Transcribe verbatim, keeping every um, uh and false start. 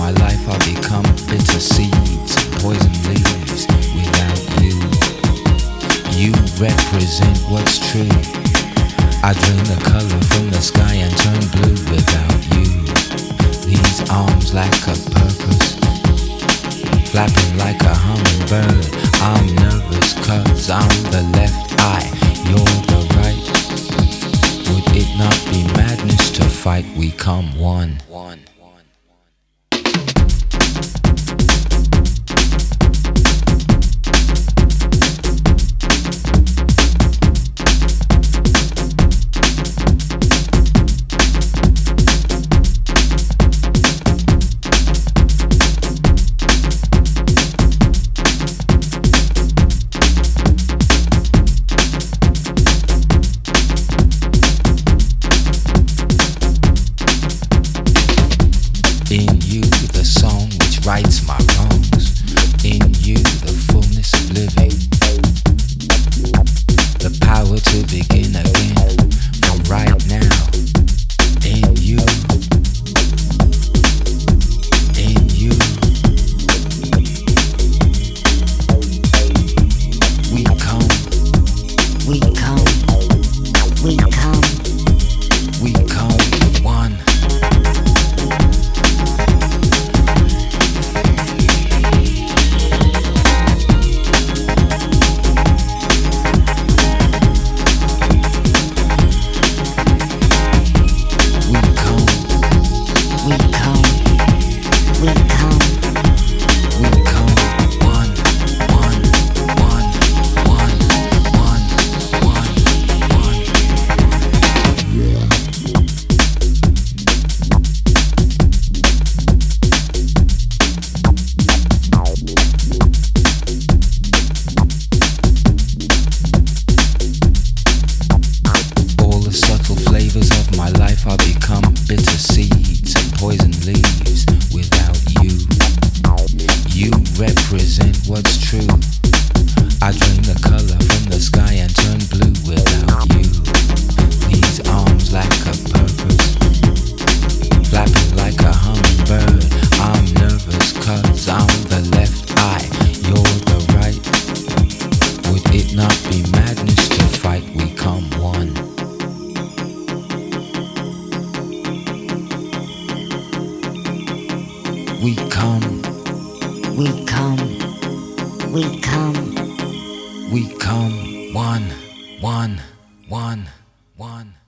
my life are become bitter seeds and poison leaves without you. You represent what's true. I drain the color from the sky and turn blue without you. These arms lack a purpose, flapping like a hummingbird. I'm nervous cause I'm the left eye, you're the right. Would it not be madness to fight? We come one. One. In you, the song which rights my wrongs. In you, the fullness of living. The power to begin again from right now. In you. In you. We come. We come. We come. We come one. My life I become bitter seeds and poison leaves without you. You represent what's true. I drain the color from the sky and turn blue without you. These arms lack a purpose, flapping like a hummingbird. I'm nervous cause I'm the left eye, you're the right. Would it not be madness to fight? We come one. We come, we come, we come, we come, one, one, one, one.